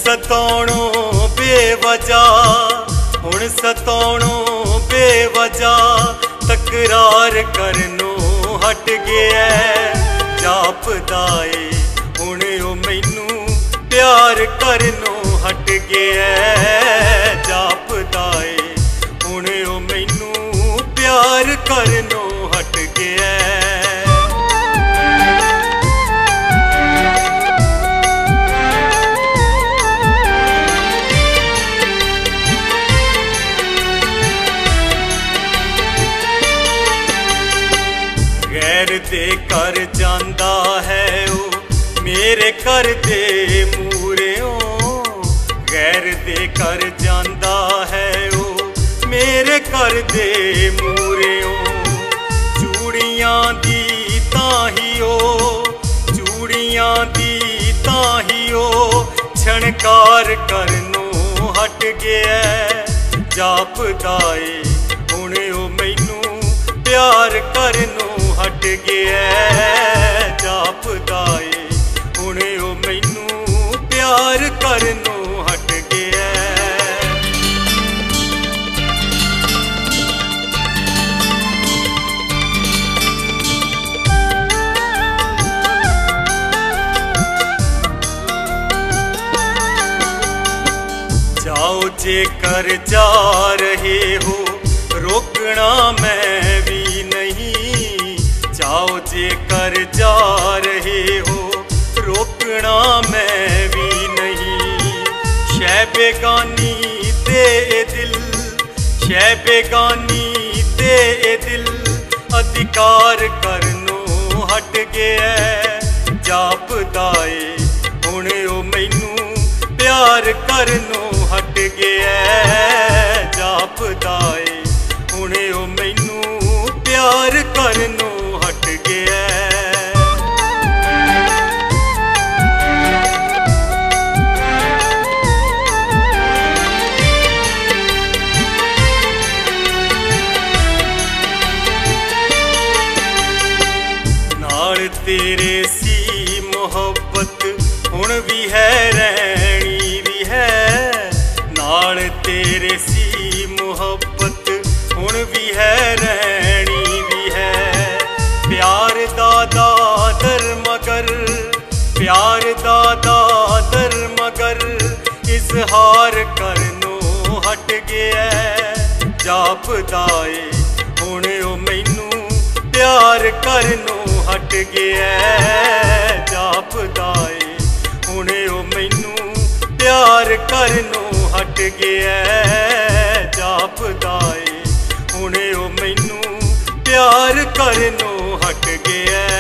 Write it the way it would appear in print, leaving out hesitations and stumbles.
सताउणों बेवजह, हुण सताउणों बेवजह, तकरार करनों हट गया। जापदा ए हुण ओ मैनू प्यार करनों हट गया। जापदा ए हुण ओ मैनू प्यार करनों हट गया। गैर दे कर जांदा है ओ मेरे घर दे मूहरियों। गैर दे कर जांदा है ओ मेरे घर दे मूहरियों। चूड़ियां दी ताही ओ, चूड़ियां दी ताही ओ, छणकार करनों हट गया। जापदा ए हुण ओ मैनू प्यार करनों हट गया। जापदा ए हुण ओ मैनू प्यार करनों हट गया। जाओ जे कर जा रहे हो, रोकना मैं भी नहीं। जाओ जे कर जा रहे हो, रोकना मैं भी नहीं। शै बेगानी ते दिल, शै बेगानी ते दिल, अधिकार करनों हट गया। जापदा ए हुण ओ मैनू प्यार करनों हट गया। जापदा ए हुण ओ मैनू प्यार करनों हट गया। नाल तेरे सी मोहब्बत हुण भी है, रहनी भी है। नाल तेरे सी मोहब्बत हुण भी है, रहनी भी है। प्यार दा दादर मगर, प्यार दा दादर मगर, इजहार करनों हट गया। जापदा ए हुण ओ मैनू प्यार करनों हट गया। जापदा ए हुण ओ मैनू प्यार करनों हट गया। जापदा ए हुण ओ मैनू प्यार करनों हट गया।